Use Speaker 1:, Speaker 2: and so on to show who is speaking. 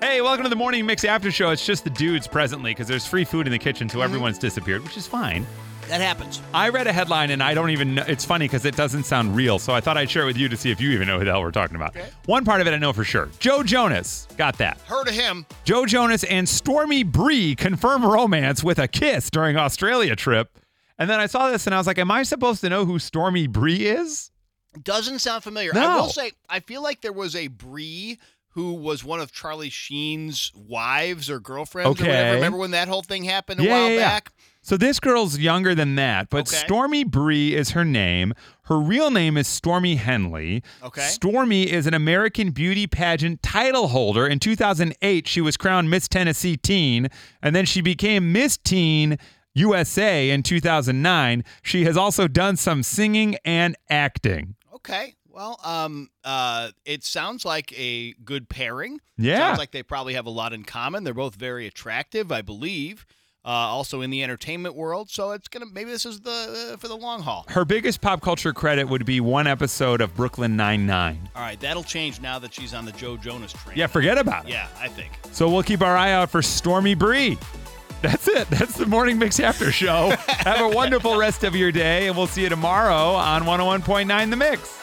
Speaker 1: Hey, welcome to the Morning Mix After Show. It's just the dudes presently because there's free food in the kitchen until everyone's disappeared, which is fine.
Speaker 2: That happens.
Speaker 1: I read a headline and I don't even know. It's funny because it doesn't sound real, so I thought I'd share it with you to see if you even know who the hell we're talking about.
Speaker 2: Okay.
Speaker 1: One part of it I know for sure. Joe Jonas. Got that.
Speaker 2: Heard of him.
Speaker 1: Joe Jonas and Stormy Bree confirm romance with a kiss during Australia trip. And then I saw this and I was like, am I supposed to know who Stormy Bree is?
Speaker 2: Doesn't sound familiar.
Speaker 1: No.
Speaker 2: I will say, I feel like there was a Bree who was one of Charlie Sheen's wives or girlfriends or whatever. Remember when that whole thing happened a while back?
Speaker 1: So this girl's younger than that, but
Speaker 2: Okay.
Speaker 1: Stormy Bree is her name. Her real name is Stormy Henley.
Speaker 2: Okay.
Speaker 1: Stormy is an American beauty pageant title holder. In 2008, she was crowned Miss Tennessee Teen, and then she became Miss Teen USA in 2009. She has also done some singing and acting.
Speaker 2: Okay. Well, it sounds like a good pairing.
Speaker 1: Yeah.
Speaker 2: Sounds like they probably have a lot in common. They're both very attractive, I believe. Also in the entertainment world, so it's maybe this is for the long haul.
Speaker 1: Her biggest pop culture credit would be one episode of Brooklyn Nine-Nine.
Speaker 2: All right, that'll change now that she's on the Joe Jonas train.
Speaker 1: Yeah, forget about it.
Speaker 2: Yeah, I think.
Speaker 1: So we'll keep our eye out for Stormy Bree. That's it. That's the Morning Mix After Show. Have a wonderful rest of your day, and we'll see you tomorrow on 101.9 The Mix.